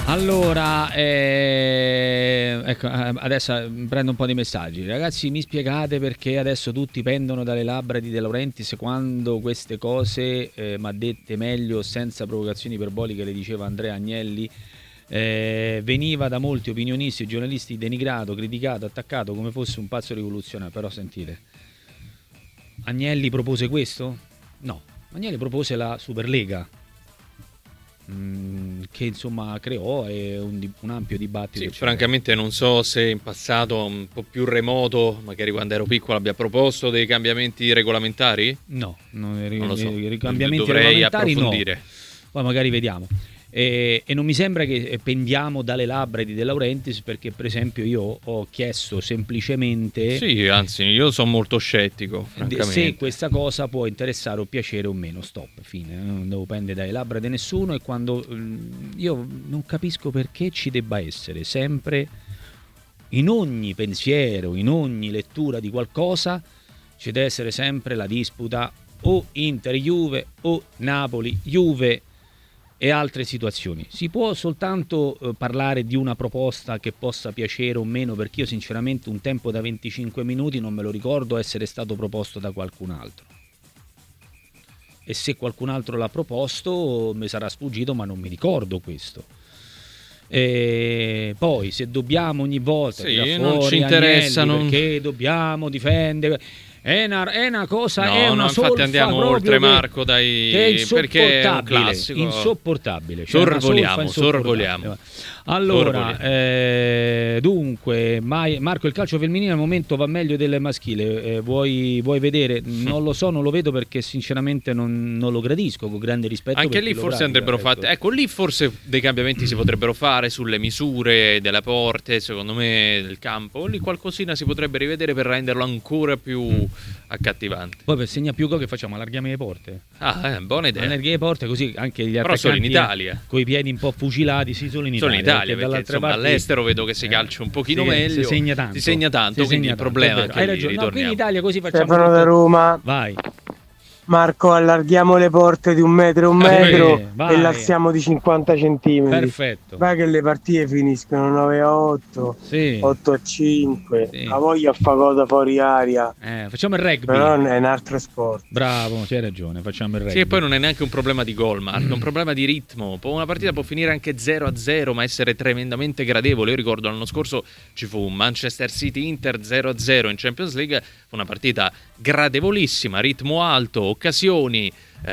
Allora, ecco, adesso prendo un po' di messaggi. Ragazzi, mi spiegate perché adesso tutti pendono dalle labbra di De Laurentiis quando queste cose, ma dette meglio, senza provocazioni iperboliche, le diceva Andrea Agnelli. Veniva da molti opinionisti e giornalisti denigrato, criticato, attaccato come fosse un pazzo rivoluzionario. Però sentite, Agnelli propose questo? No, Agnelli propose la Superlega, che insomma creò un ampio dibattito. Sì, francamente non so se in passato un po' più remoto, magari quando ero piccolo, abbia proposto dei cambiamenti regolamentari. No, non lo so, cambiamenti dovrei regolamentari approfondire. no. Poi magari vediamo. E non mi sembra che pendiamo dalle labbra di De Laurentiis, perché per esempio io ho chiesto semplicemente Sì, anzi io sono molto scettico, francamente. se questa cosa può interessare o piacere o meno. Stop, fine, non devo pendere dalle labbra di nessuno. E quando io non capisco perché ci debba essere sempre, in ogni pensiero, in ogni lettura di qualcosa, ci deve essere sempre la disputa o Inter-Juve o Napoli-Juve e altre situazioni. Si può soltanto parlare di una proposta che possa piacere o meno, perché io sinceramente un tempo da 25 minuti non me lo ricordo essere stato proposto da qualcun altro. E se qualcun altro l'ha proposto mi sarà sfuggito, ma non mi ricordo questo. E poi se dobbiamo ogni volta tirare non fuori ci interessa, Agnelli perché dobbiamo difendere, è una cosa, no, è una infatti solfa andiamo oltre, Marco, dai, che è perché è un classico. insopportabile. Sorvoliamo. Allora, dunque, Marco, il calcio femminile al momento va meglio del maschile. Vuoi vedere? Non lo so, non lo vedo perché sinceramente non lo gradisco, con grande rispetto. Anche lì forse andrebbero fatti. Ecco, lì forse dei cambiamenti si potrebbero fare sulle misure delle porte, secondo me, del campo. Lì qualcosina si potrebbe rivedere per renderlo ancora più accattivante. Poi per segna più gol che facciamo? Allarghiamo le porte. Buona idea. Allarghiamo le porte così anche gli attaccanti, però solo in Italia, con i piedi un po' fucilati, solo in Italia. Perché insomma, all'estero vedo che si calcia un pochino meglio. Si segna tanto. Quindi il problema è che hai ragione. No, qui in Italia così facciamo. Stefano da Roma. Vai. Marco, allarghiamo le porte di 1 metro e lassiamo di 50 centimetri. Perfetto. Vai che le partite finiscono 9-8, 8-5. Sì. La voglia fa cosa fuori aria. Facciamo il rugby. Però è un altro sport. Bravo, c'hai ragione, facciamo il rugby. Sì, e poi non è neanche un problema di gol, Marco, è un problema di ritmo. Una partita può finire anche 0-0, ma essere tremendamente gradevole. Io ricordo l'anno scorso ci fu un Manchester City-Inter 0-0 in Champions League, fu una partita gradevolissima, ritmo alto, occasioni,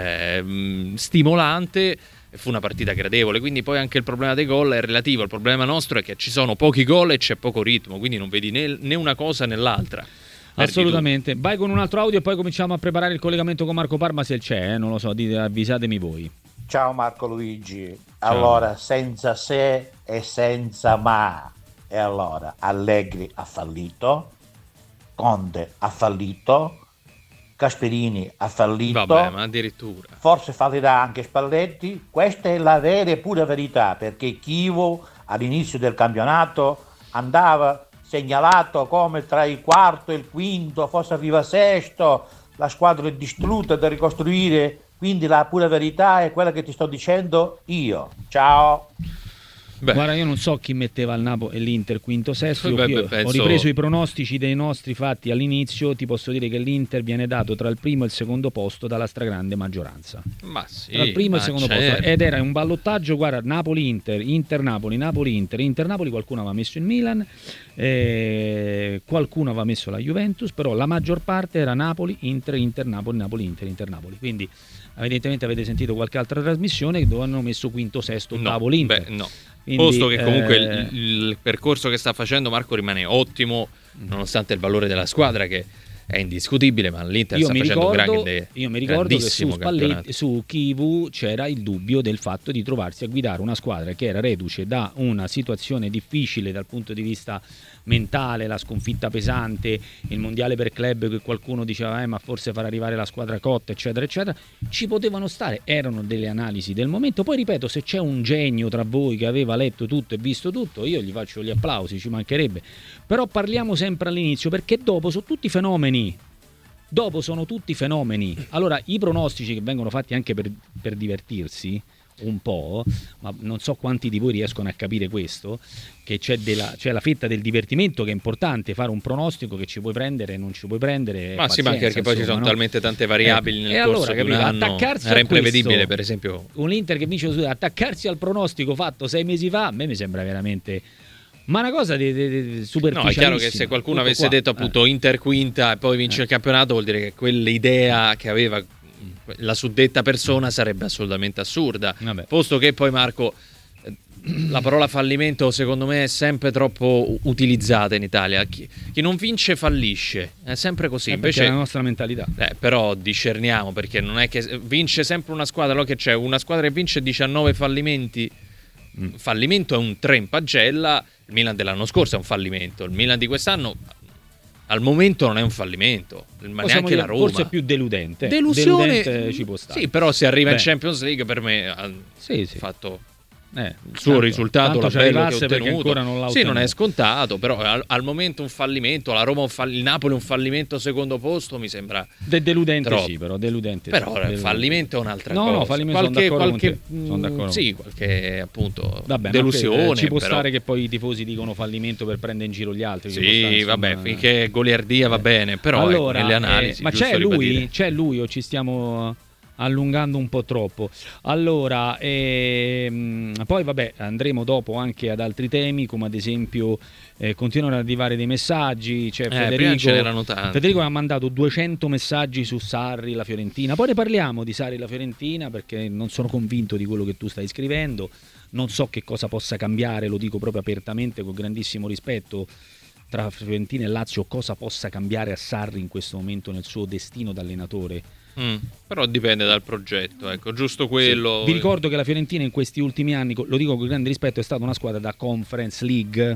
stimolante, fu una partita gradevole. Quindi poi anche il problema dei gol è relativo. Il problema nostro è che ci sono pochi gol e c'è poco ritmo, quindi non vedi né una cosa né l'altra. Assolutamente. Vai con un altro audio e poi cominciamo a preparare il collegamento con Marco Parma, se c'è, non lo so, avvisatemi voi. Ciao Marco Luigi. Allora, senza se e senza ma. E allora, Allegri ha fallito, Conte ha fallito, Gasperini ha fallito. Vabbè, ma addirittura. Forse fallirà anche Spalletti. Questa è la vera e pura verità, perché Chievo all'inizio del campionato andava segnalato come tra il quarto e il quinto, forse arriva sesto, la squadra è distrutta da ricostruire, quindi la pura verità è quella che ti sto dicendo io. Ciao. Guarda, io non so chi metteva il Napoli e l'Inter quinto, sesto. Ho ripreso i pronostici dei nostri fatti all'inizio. Ti posso dire che l'Inter viene dato tra il primo e il secondo posto dalla stragrande maggioranza. Ma sì, tra il primo e il secondo posto. Ed era un ballottaggio, guarda, Napoli-Inter, Inter-Napoli, Napoli-Inter, Inter-Napoli. Qualcuno aveva messo il Milan, qualcuno aveva messo la Juventus, però la maggior parte era Napoli, Inter, Inter-Napoli, Napoli-Inter, Inter-Napoli. Quindi evidentemente avete sentito qualche altra trasmissione dove hanno messo quinto, sesto, ottavo l'Inter. No. Quindi, posto che comunque il percorso che sta facendo Marco rimane ottimo, nonostante il valore della squadra che è indiscutibile, ma l'Inter sta facendo un grande. Io mi ricordo che su Kivu c'era il dubbio del fatto di trovarsi a guidare una squadra che era reduce da una situazione difficile dal punto di vista mentale, la sconfitta pesante, il mondiale per club che qualcuno diceva ma forse farà arrivare la squadra cotta, eccetera eccetera. Ci potevano stare, erano delle analisi del momento. Poi ripeto, se c'è un genio tra voi che aveva letto tutto e visto tutto, io gli faccio gli applausi, ci mancherebbe. Però parliamo sempre all'inizio, perché dopo sono tutti fenomeni. Allora i pronostici che vengono fatti anche per divertirsi un po', ma non so quanti di voi riescono a capire questo, che c'è la fetta del divertimento che è importante, fare un pronostico che ci puoi prendere e non ci puoi prendere. Ma sì, ma anche perché poi ci sono talmente tante variabili nel corso di un anno. Era imprevedibile, per esempio. Un Inter che vince attaccarsi al pronostico fatto 6 mesi fa, a me mi sembra veramente... Ma una cosa di superficialissima. No, è chiaro che se qualcuno avesse detto appunto Inter quinta e poi vince il campionato, vuol dire che quell'idea che aveva la suddetta persona sarebbe assolutamente assurda. Vabbè. Posto che poi, Marco, la parola fallimento secondo me è sempre troppo utilizzata in Italia. Chi non vince fallisce, è sempre così. Invece è la nostra mentalità. Però discerniamo, perché non è che vince sempre una squadra, no? Che c'è una squadra che vince 19 fallimenti. Fallimento è un 3 in pagella. Il Milan dell'anno scorso è un fallimento, il Milan di quest'anno al momento non è un fallimento, ma neanche la Roma. Forse è più deludente. Delusione ci può stare. Sì, però se arriva in Champions League per me ha fatto il suo risultato, la bello che ha ottenuto. Ancora non l'ha ottenuto. Non è scontato, però al momento un fallimento, la Roma il Napoli un fallimento secondo posto mi sembra deludente troppo. Sì, però deludente. Però deludente. Fallimento è un'altra cosa. No, fallimento sono d'accordo. Sì, qualche appunto vabbè, delusione. Ci può però stare che poi i tifosi dicono fallimento per prendere in giro gli altri. Sì, vabbè, finché goliardia va bene, però allora, nelle analisi. Ma c'è lui o ci stiamo allungando un po' troppo? Allora, poi vabbè, andremo dopo anche ad altri temi, come ad esempio continuano ad arrivare dei messaggi. C'è prima ce n'erano tanti. Federico ha mandato 200 messaggi su Sarri, la Fiorentina. Poi ne parliamo di Sarri, la Fiorentina, perché non sono convinto di quello che tu stai scrivendo. Non so che cosa possa cambiare, lo dico proprio apertamente, con grandissimo rispetto, tra Fiorentina e Lazio, cosa possa cambiare a Sarri in questo momento nel suo destino da allenatore. Però dipende dal progetto, ecco, giusto quello. Sì. Vi ricordo che la Fiorentina in questi ultimi anni, lo dico con grande rispetto, è stata una squadra da Conference League,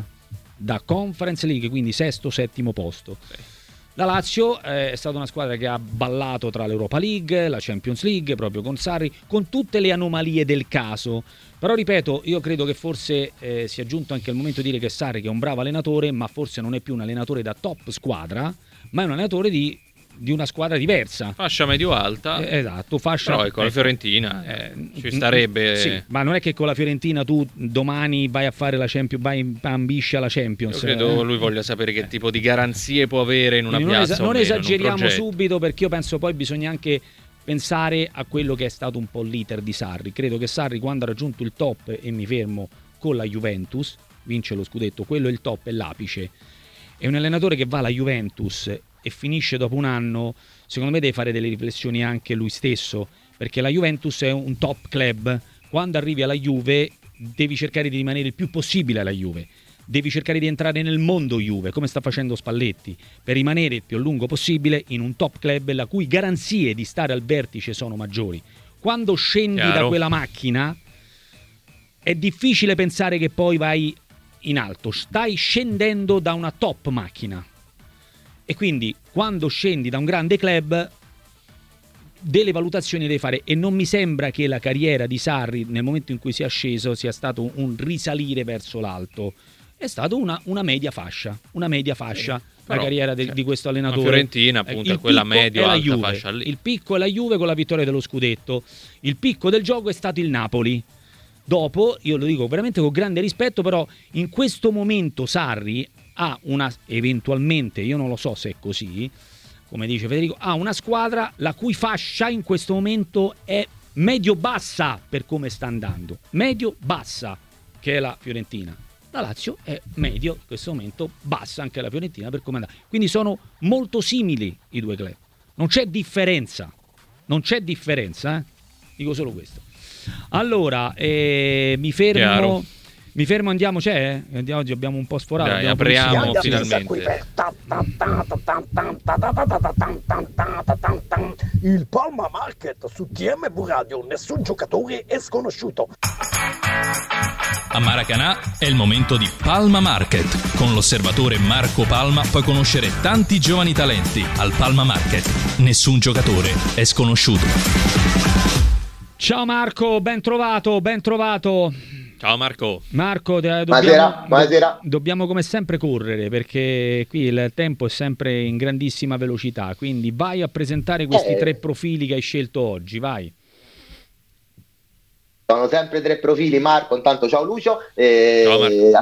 quindi sesto, settimo posto. La Lazio è stata una squadra che ha ballato tra l'Europa League, la Champions League, proprio con Sarri, con tutte le anomalie del caso. Però ripeto, io credo che forse sia giunto anche il momento di dire che Sarri, che è un bravo allenatore, ma forse non è più un allenatore da top squadra, ma è un allenatore di una squadra diversa, fascia medio-alta, esatto, fascia. Però con la Fiorentina ci starebbe. Sì, ma non è che con la Fiorentina tu domani vai a fare la Champions, ambisci alla Champions. Io credo lui voglia sapere che tipo di garanzie può avere in una piazza. Non esageriamo subito, perché io penso poi bisogna anche pensare a quello che è stato un po' l'iter di Sarri. Credo che Sarri, quando ha raggiunto il top, e mi fermo con la Juventus, vince lo scudetto, quello è il top, è l'apice. È un allenatore che va alla Juventus e finisce dopo un anno, secondo me deve fare delle riflessioni anche lui stesso, perché la Juventus è un top club. Quando arrivi alla Juve devi cercare di rimanere il più possibile alla Juve, devi cercare di entrare nel mondo Juve, come sta facendo Spalletti, per rimanere il più a lungo possibile in un top club la cui garanzie di stare al vertice sono maggiori. Quando scendi da quella macchina è difficile pensare che poi vai in alto, stai scendendo da una top macchina. E quindi quando scendi da un grande club delle valutazioni devi fare, e non mi sembra che la carriera di Sarri nel momento in cui sia sceso sia stato un risalire verso l'alto, è stato una media fascia, sì, la carriera di questo allenatore. La Fiorentina appunto è quella medio-alta fascia lì. Il picco è la Juve con la vittoria dello scudetto, il picco del gioco è stato il Napoli. Dopo, io lo dico veramente con grande rispetto, però in questo momento Sarri ha eventualmente, io non lo so se è così, come dice Federico, ha una squadra la cui fascia in questo momento è medio-bassa per come sta andando, medio-bassa, che è la Fiorentina. La Lazio è medio, in questo momento bassa anche la Fiorentina per come andà. Quindi sono molto simili i due club, non c'è differenza, dico solo questo. Allora, mi fermo, andiamo, c'è? Oggi abbiamo un po' sforato. Dai, apriamo finalmente. Il Palma Market su TMV Radio, nessun giocatore è sconosciuto. A Maracanã è il momento di Palma Market. Con l'osservatore Marco Palma puoi conoscere tanti giovani talenti. Al Palma Market nessun giocatore è sconosciuto. Ciao Marco, ben trovato. Ciao Marco. Buonasera. Dobbiamo come sempre correre, perché qui il tempo è sempre in grandissima velocità, quindi vai a presentare questi tre profili che hai scelto oggi, vai. Sono sempre 3 profili, Marco, intanto ciao Lucio, Ciao,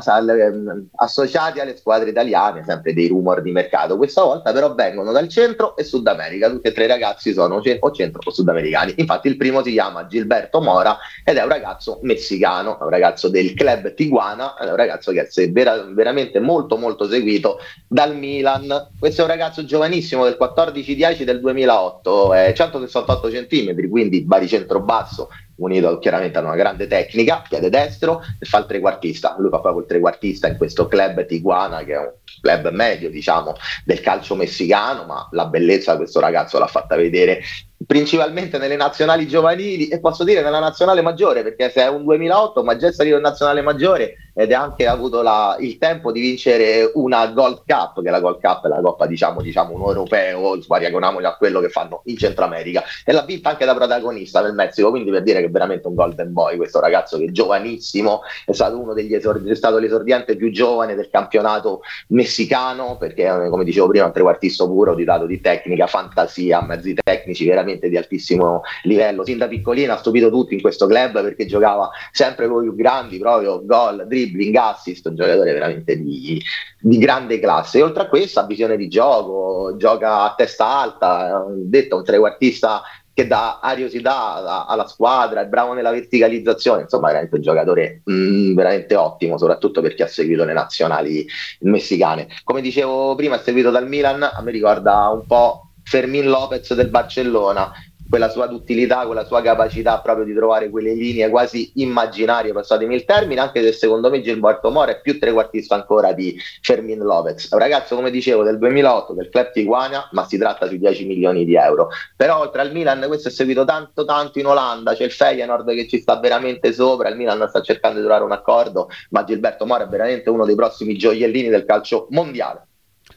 associati alle squadre italiane, sempre dei rumor di mercato, questa volta però vengono dal centro e Sud America, tutti e 3 ragazzi sono o centro o sudamericani, infatti il primo si chiama Gilberto Mora ed è un ragazzo messicano, è un ragazzo del club Tijuana, è un ragazzo che è veramente molto molto seguito dal Milan. Questo è un ragazzo giovanissimo del 14-10 del 2008, è 168 centimetri, quindi baricentro basso, unito chiaramente a una grande tecnica, piede destro, e fa il trequartista. Lui fa proprio il trequartista in questo club Tijuana, che è un club medio, diciamo, del calcio messicano, ma la bellezza di questo ragazzo l'ha fatta vedere principalmente nelle nazionali giovanili e posso dire nella nazionale maggiore, perché se è un 2008 ma già è salito in nazionale maggiore ed ha anche avuto il tempo di vincere una Gold Cup, che la Gold Cup è la coppa diciamo un europeo, paragoniamolo a quello che fanno in Centro America, e l'ha vinta anche da protagonista nel Messico, quindi per dire che è veramente un golden boy questo ragazzo, che è giovanissimo, è stato uno degli è stato l'esordiente più giovane del campionato messicano, perché come dicevo prima è un trequartista puro, dotato di tecnica, fantasia, mezzi tecnici veramente di altissimo livello. Sin da piccolino ha stupito tutti in questo club perché giocava sempre con i più grandi, proprio gol, dribbling, assist, un giocatore veramente di grande classe. E oltre a questo ha visione di gioco, gioca a testa alta, detto un trequartista che dà ariosità alla squadra, è bravo nella verticalizzazione, insomma è veramente un giocatore veramente ottimo, soprattutto per chi ha seguito le nazionali messicane. Come dicevo prima, è seguito dal Milan, a me ricorda un po' Fermín López del Barcellona, quella sua duttilità, quella sua capacità proprio di trovare quelle linee quasi immaginarie, passatemi il termine, anche se secondo me Gilberto Mora è più trequartista ancora di Fermín López. È un ragazzo, come dicevo, del 2008 del club Tijuana, ma si tratta di 10 milioni di euro. Però oltre al Milan questo è seguito tanto in Olanda, c'è il Feyenoord che ci sta veramente sopra, il Milan sta cercando di trovare un accordo, ma Gilberto Mora è veramente uno dei prossimi gioiellini del calcio mondiale.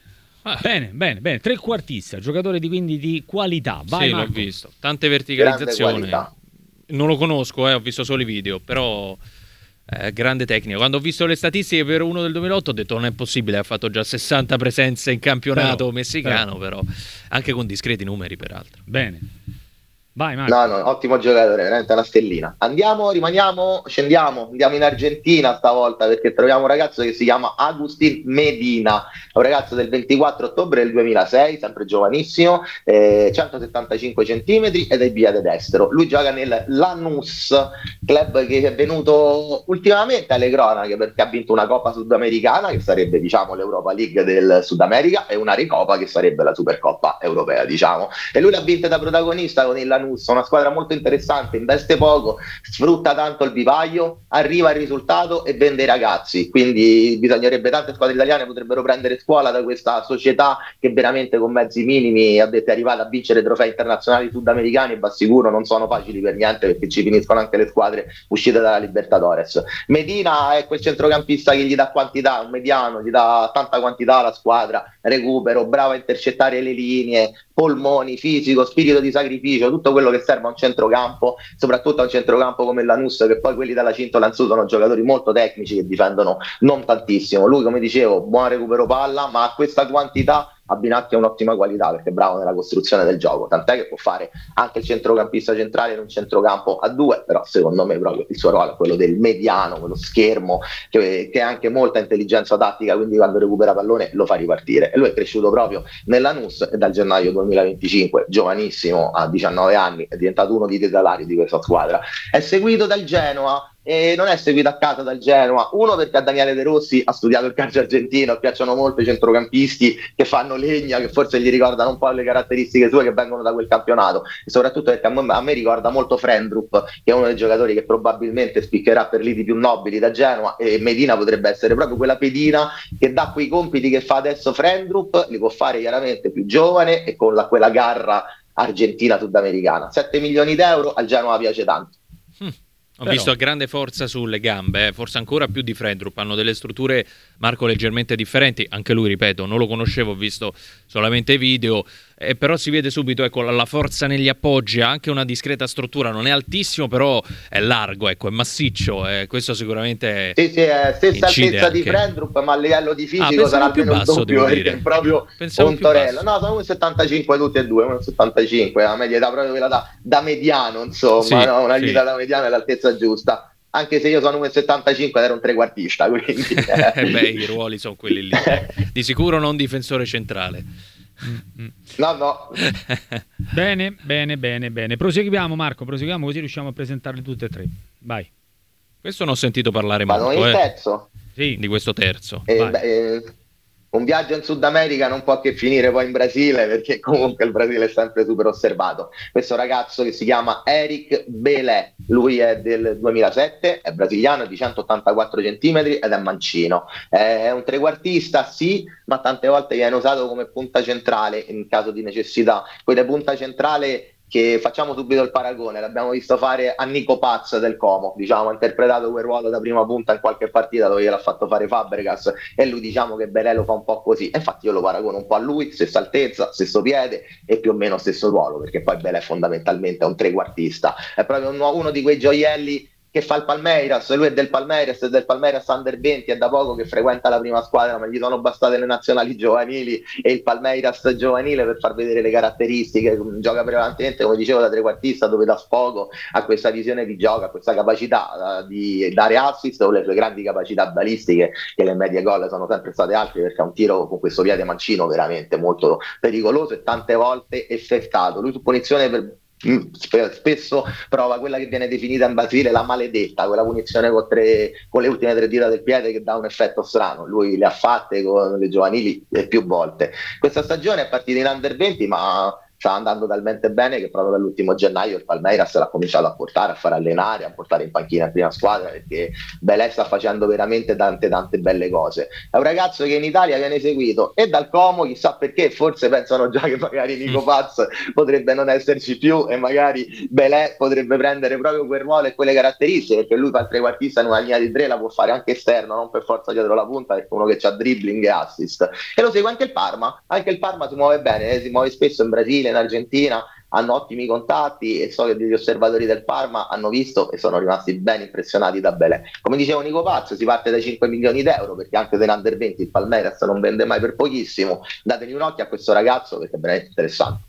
Bene, trequartista, giocatore quindi di qualità. Vai, sì, Marco. l'ho visto, tante verticalizzazioni. Non lo conosco, ho visto solo i video, però grande tecnica. Quando ho visto le statistiche per uno del 2008 ho detto non è possibile, ha fatto già 60 presenze in campionato messicano, però anche con discreti numeri peraltro. Bene. Vai, Marco. No, ottimo giocatore, veramente una stellina. Scendiamo, andiamo in Argentina stavolta, perché troviamo un ragazzo che si chiama Agustín Medina, un ragazzo del 24 ottobre del 2006, sempre giovanissimo, 175 centimetri ed è piede destro. Lui gioca nel Lanús, club che è venuto ultimamente alle cronache perché ha vinto una Coppa Sudamericana, che sarebbe diciamo l'Europa League del Sud America, e una Recopa che sarebbe la Supercoppa Europea, diciamo. E lui l'ha vinta da protagonista con il Lanús, una squadra molto interessante, investe poco, sfrutta tanto il vivaio, arriva al risultato e vende i ragazzi, quindi tante squadre italiane potrebbero prendere scuola da questa società che veramente con mezzi minimi è arrivata a vincere trofei internazionali sudamericani, e va sicuro non sono facili per niente, perché ci finiscono anche le squadre uscite dalla Libertadores. Medina è quel centrocampista che gli dà quantità, un mediano, gli dà tanta quantità alla squadra, recupero, bravo a intercettare le linee, polmoni, fisico, spirito di sacrificio, tutto quello che serve a un centrocampo, soprattutto a un centrocampo come il Lanús, che poi quelli della Cintola Lanzù sono giocatori molto tecnici che difendono non tantissimo. Lui, come dicevo, buon recupero palla, ma a questa quantità abbinati a un'ottima qualità, perché è bravo nella costruzione del gioco, tant'è che può fare anche il centrocampista centrale in un centrocampo a due, però secondo me proprio il suo ruolo è quello del mediano, quello schermo che ha anche molta intelligenza tattica, quindi quando recupera pallone lo fa ripartire. E lui è cresciuto proprio nella Lanús e dal gennaio 2025, giovanissimo, a 19 anni, è diventato uno dei titolari di questa squadra. È seguito dal Genoa, e non è seguito a casa dal Genoa, uno perché a Daniele De Rossi ha studiato il calcio argentino, piacciono molto i centrocampisti che fanno legna, che forse gli ricordano un po' le caratteristiche sue che vengono da quel campionato, e soprattutto perché a me ricorda molto Frendrup, che è uno dei giocatori che probabilmente spiccherà per liti più nobili da Genoa, e Medina potrebbe essere proprio quella pedina che dà quei compiti che fa adesso Frendrup, li può fare chiaramente più giovane e con quella garra argentina sudamericana. 7 milioni d'euro al Genoa piace tanto. Ho visto a grande forza sulle gambe, forse ancora più di Frendrup, hanno delle strutture, Marco, leggermente differenti, anche lui, ripeto, non lo conoscevo, ho visto solamente video, però si vede subito, ecco, la forza negli appoggi, ha anche una discreta struttura, non è altissimo però è largo, ecco, è massiccio, questo sicuramente sì, è stessa altezza anche di Frendrup, ma a livello di fisico sarà almeno il basso, doppio, perché è proprio un torello. No, sono 1,75 tutti e due, 1,75, la media età proprio quella da mediano, insomma, sì, no? Una vita da mediano è l'altezza giusta. Anche se io sono 1,75 ed ero un trequartista, quindi i ruoli sono quelli lì. Di sicuro non difensore centrale. No. Bene. Proseguiamo, Marco, così riusciamo a presentarli tutte e tre. Vai. Questo non ho sentito parlare molto. Il terzo? Sì. Di questo terzo. Un viaggio in Sud America non può che finire poi in Brasile, perché comunque il Brasile è sempre super osservato. Questo ragazzo che si chiama Eric Belé, lui è del 2007, è brasiliano, è di 184 centimetri ed è mancino. È un trequartista, sì, ma tante volte viene usato come punta centrale in caso di necessità. Quella punta centrale che facciamo subito il paragone, l'abbiamo visto fare a Nico Paz del Como, diciamo, ha interpretato quel ruolo da prima punta in qualche partita dove gliel'ha fatto fare Fabregas, e lui, diciamo che Belé lo fa un po' così, e infatti io lo paragono un po' a lui, stessa altezza, stesso piede e più o meno stesso ruolo, perché poi Belé fondamentalmente è un trequartista, è proprio uno di quei gioielli che fa il Palmeiras, lui è del Palmeiras Under 20, è da poco che frequenta la prima squadra, ma gli sono bastate le nazionali giovanili e il Palmeiras giovanile per far vedere le caratteristiche. Gioca prevalentemente, come dicevo, da trequartista, dove dà sfogo a questa visione di gioco, a questa capacità di dare assist, o le sue grandi capacità balistiche, che le medie gol sono sempre state alte, perché ha un tiro con questo piede mancino veramente molto pericoloso e tante volte effettato. Lui su punizione spesso prova quella che viene definita in Brasile la maledetta, quella punizione con le ultime 3 dita del piede, che dà un effetto strano. Lui le ha fatte con le giovanili più volte. Questa stagione è partita in Under 20, ma sta andando talmente bene che proprio dall'ultimo gennaio il Palmeiras l'ha cominciato a portare, a far allenare, a portare in panchina in prima squadra, perché Belé sta facendo veramente tante belle cose. È un ragazzo che in Italia viene seguito e dal Como, chissà perché, forse pensano già che magari Nico Paz potrebbe non esserci più e magari Belé potrebbe prendere proprio quel ruolo e quelle caratteristiche, perché lui fa il trequartista in una linea di 3, la può fare anche esterno, non per forza dietro la punta, perché uno che ha dribbling e assist. E lo segue anche il Parma si muove bene, si muove spesso in Brasile, in Argentina, hanno ottimi contatti, e so che gli osservatori del Parma hanno visto e sono rimasti ben impressionati da Belé. Come dicevo Nico Paz, si parte da 5 milioni d'euro, perché anche se in Under 20 il Palmeiras non vende mai per pochissimo. Dategli un occhio a questo ragazzo, perché è veramente interessante.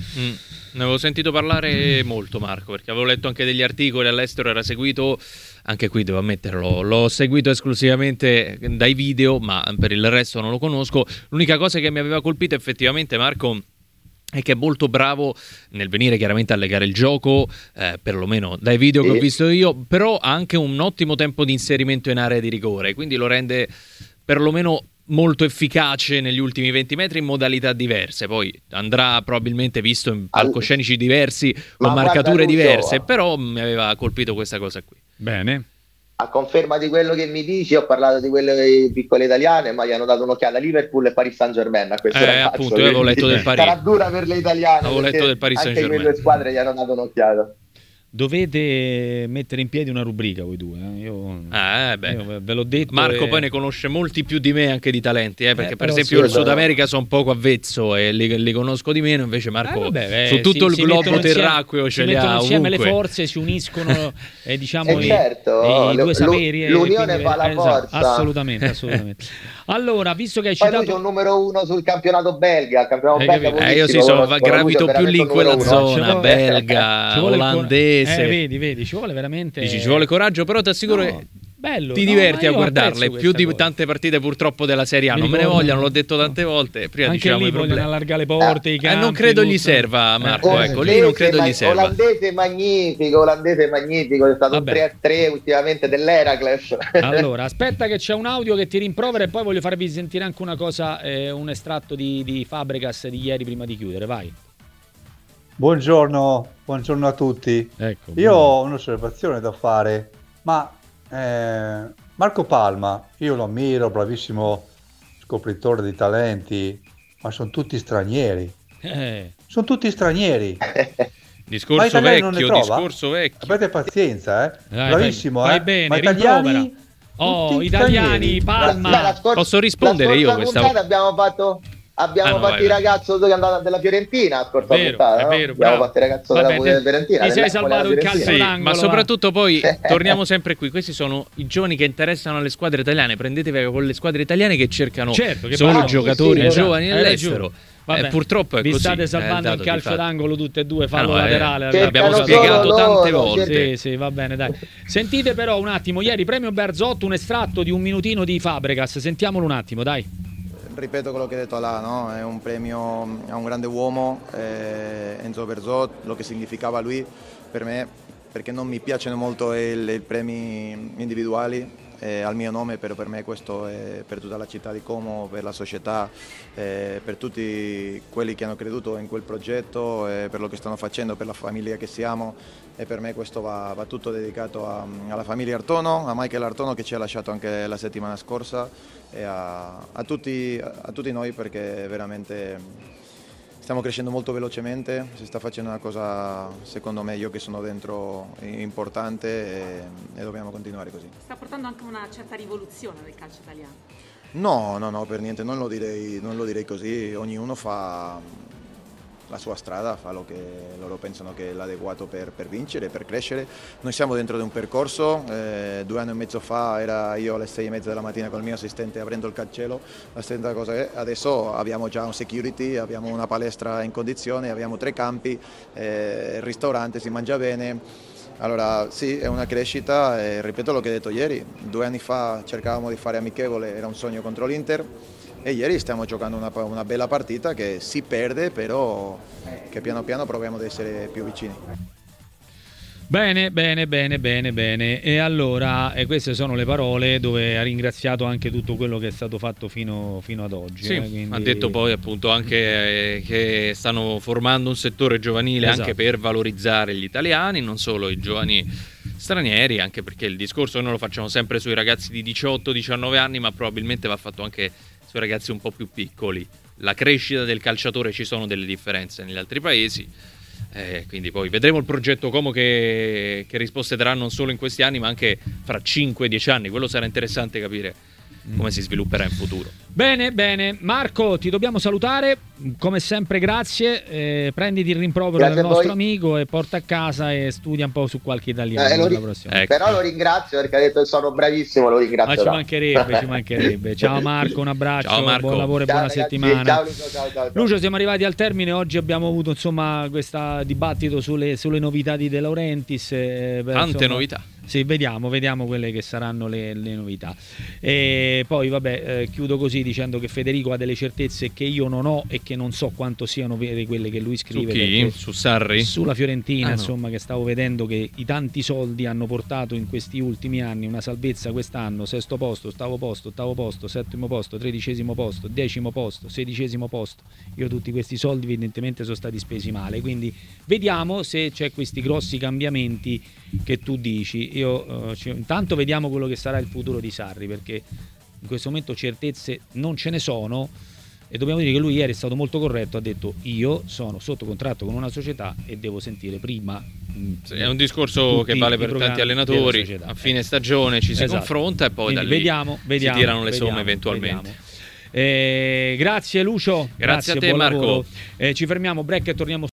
Ne avevo sentito parlare molto, Marco, perché avevo letto anche degli articoli, all'estero era seguito, anche qui devo ammetterlo, l'ho seguito esclusivamente dai video, ma per il resto non lo conosco. L'unica cosa che mi aveva colpito effettivamente, Marco, è che è molto bravo nel venire chiaramente a legare il gioco, perlomeno dai video che ho visto io, però ha anche un ottimo tempo di inserimento in area di rigore, quindi lo rende perlomeno molto efficace negli ultimi 20 metri in modalità diverse. Poi andrà probabilmente visto in palcoscenici diversi, con marcature diverse, però mi aveva colpito questa cosa qui. Bene. A conferma di quello che mi dici, ho parlato di quelle piccole italiane, ma gli hanno dato un'occhiata a Liverpool e Paris Saint-Germain a questo ragazzo. Appunto, io avevo letto del Paris. Sarà dura per le italiane, avevo letto del Paris Saint-Germain. Anche quelle squadre gli hanno dato un'occhiata. Dovete mettere in piedi una rubrica voi due, io ve l'ho detto. Poi ne conosce molti più di me, anche di talenti, perché per esempio il Sud America sono poco avvezzo e li conosco di meno, invece Marco su tutto il globo terracqueo ce li ha insieme ovunque. Le forze si uniscono diciamo certo, i due saperi, l'unione fa la forza. Assolutamente. Allora, visto che hai citato, poi lui c'è un numero 1 sul campionato belga, io sono gravito più lì in quella zona belga, olandese. Vedi, ci vuole veramente. Ci vuole coraggio, però ti assicuro che bello, ti diverti a guardarle più di tante partite purtroppo della Serie A. Non me ne vogliono, l'ho detto tante volte. Prima anche diciamo lì vogliono allargare le porte, i campi, non credo tutto. Gli serva, Marco. Ecco, lì non credo gli serva. Olandese magnifico, è stato un 3-3 ultimamente dell'Heracles. Allora, aspetta che c'è un audio che ti rimprovera e poi voglio farvi sentire anche una cosa, un estratto di Fabregas di ieri prima di chiudere, vai. Buongiorno a tutti. Ecco, io ho un'osservazione da fare, ma Marco Palma, io lo ammiro, bravissimo scopritore di talenti, ma sono tutti stranieri. Sono tutti stranieri. Discorso vecchio. Avete pazienza, bravissimo, vai bene, ma italiani, italiani, Palma. Posso rispondere io questa volta? Abbiamo fatto Abbiamo fatto il ragazzo che è andato della Fiorentina la scorsa puntata, no? Abbiamo fatto il ragazzo della Fiorentina. Ti sei salvato il calcio d'angolo, ma soprattutto poi torniamo sempre qui. Questi sono i giovani che interessano alle squadre italiane. Prendetevi con le squadre italiane che cercano solo giocatori giovani all'estero. Purtroppo è vi così. State salvando il calcio d'angolo tutte e due, fallo laterale. L'abbiamo spiegato tante volte. Sì, va bene, dai. Sentite però un attimo, ieri premio Bearzot, un estratto di un minutino di Fabregas. Sentiamolo un attimo, dai. Ripeto quello che ho detto là, no? È un premio a un grande uomo, Enzo Bearzot, lo che significava lui per me, perché non mi piacciono molto i premi individuali al mio nome, però per me questo è per tutta la città di Como, per la società, per tutti quelli che hanno creduto in quel progetto, per lo che stanno facendo, per la famiglia che siamo, e per me questo va tutto dedicato alla famiglia Artono, a Michael Artono che ci ha lasciato anche la settimana scorsa, e a tutti noi, perché veramente stiamo crescendo molto velocemente, si sta facendo una cosa, secondo me, io che sono dentro, importante, e dobbiamo continuare così. Sta portando anche una certa rivoluzione del calcio italiano? No, per niente, non lo direi così, ognuno fa la sua strada, fa lo che loro pensano che è l'adeguato per vincere, per crescere. Noi siamo dentro di un percorso, 2 anni e mezzo fa era io alle 6:30 della mattina con il mio assistente aprendo il cancello, la stessa cosa è. Adesso abbiamo già un security, abbiamo una palestra in condizioni, abbiamo 3 campi, il ristorante, si mangia bene. Allora sì, è una crescita, e ripeto lo che ho detto ieri, 2 anni fa cercavamo di fare amichevole, era un sogno contro l'Inter, e ieri stiamo giocando una bella partita che si perde, però che piano piano proviamo ad essere più vicini. Bene. E allora, queste sono le parole dove ha ringraziato anche tutto quello che è stato fatto fino ad oggi. Sì, quindi... ha detto poi appunto anche che stanno formando un settore giovanile, esatto, anche per valorizzare gli italiani, non solo i giovani stranieri, anche perché il discorso noi lo facciamo sempre sui ragazzi di 18-19 anni, ma probabilmente va fatto anche sui ragazzi un po' più piccoli. La crescita del calciatore, ci sono delle differenze negli altri paesi. Quindi poi vedremo il progetto Como che risposte darà non solo in questi anni, ma anche fra 5-10 anni. Quello sarà interessante capire come si svilupperà in futuro. Bene. Marco, ti dobbiamo salutare. Come sempre, grazie. Prenditi il rimprovero del nostro amico e porta a casa e studia un po' su qualche italiano la prossima. Ecco. Però lo ringrazio perché ha detto che sono bravissimo, lo ringrazio. Ma ci mancherebbe. Ciao Marco, un abbraccio, ciao Marco. Buon lavoro e buona ragazzi, settimana. Ciao Lucio, ciao. Lucio, siamo arrivati al termine. Oggi abbiamo avuto insomma questo dibattito sulle novità di De Laurentiis. Tante novità. Sì, vediamo quelle che saranno le novità. E poi vabbè, chiudo così dicendo che Federico ha delle certezze che io non ho e che non so quanto siano vere quelle che lui scrive. Su chi? Su Sarri? Sulla Fiorentina, no. Insomma, che stavo vedendo che i tanti soldi hanno portato in questi ultimi anni una salvezza quest'anno: 6° posto, 8° posto, 7° posto, 13° posto, 10° posto, 16° posto. Io tutti questi soldi evidentemente sono stati spesi male, quindi vediamo se c'è questi grossi cambiamenti che tu dici. Io intanto vediamo quello che sarà il futuro di Sarri, perché in questo momento certezze non ce ne sono, e dobbiamo dire che lui ieri è stato molto corretto, ha detto: io sono sotto contratto con una società e devo sentire prima. È un discorso che vale per tanti allenatori, a fine stagione ci si confronta e poi da lì vediamo, si tirano le somme eventualmente. Grazie Lucio, grazie a te Marco. Ci fermiamo, break e torniamo